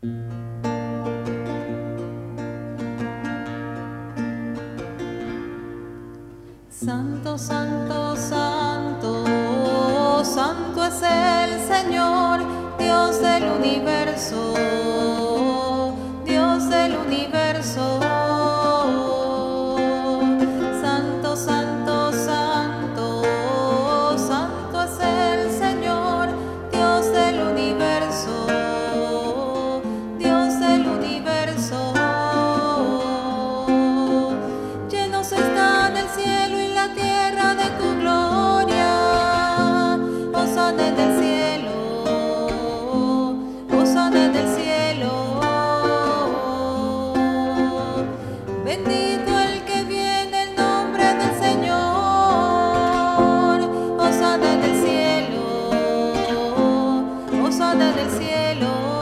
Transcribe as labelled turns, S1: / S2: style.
S1: Santo, santo, santo, santo es el Señor, Dios del universo, Dios del universo. Santo, santo, santo, santo es el Señor, Dios del universo, Dios del universo. Llenos están el cielo y la tierra de tu gloria. Hosana en el cielo, hosana en el cielo. Bendito el que viene en nombre del Señor. Hosana en el cielo, hosana en el cielo.